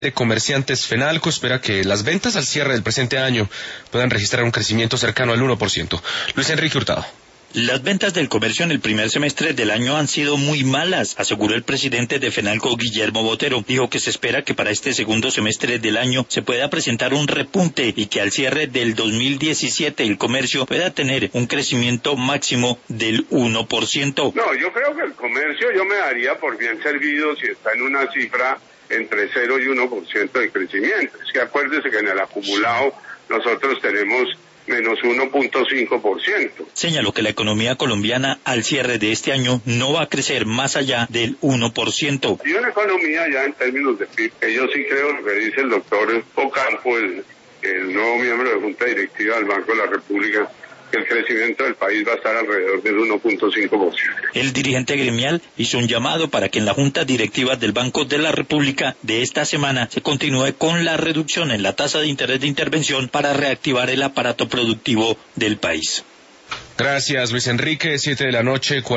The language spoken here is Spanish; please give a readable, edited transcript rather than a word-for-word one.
de Comerciantes FENALCO espera que las ventas al cierre del presente año puedan registrar un crecimiento cercano al 1%. Luis Enrique Hurtado. Las ventas del comercio en el primer semestre del año han sido muy malas, aseguró el presidente de FENALCO, Guillermo Botero. Dijo que se espera que para este segundo semestre del año se pueda presentar un repunte y que al cierre del 2017 el comercio pueda tener un crecimiento máximo del 1%. No, yo creo que el comercio yo me daría por bien servido si está en una cifra entre 0 y 1% de crecimiento. Es que acuérdese que en el acumulado nosotros tenemos menos 1.5%. Señaló que la economía colombiana al cierre de este año no va a crecer más allá del 1%. Y una economía ya en términos de PIB, que yo sí creo lo que dice el doctor Ocampo, el nuevo miembro de Junta Directiva del Banco de la República, que el crecimiento del país va a estar alrededor del 1.5%. El dirigente gremial hizo un llamado para que en la Junta Directiva del Banco de la República de esta semana se continúe con la reducción en la tasa de interés de intervención para reactivar el aparato productivo del país. Gracias, Luis Enrique. 7 de la noche.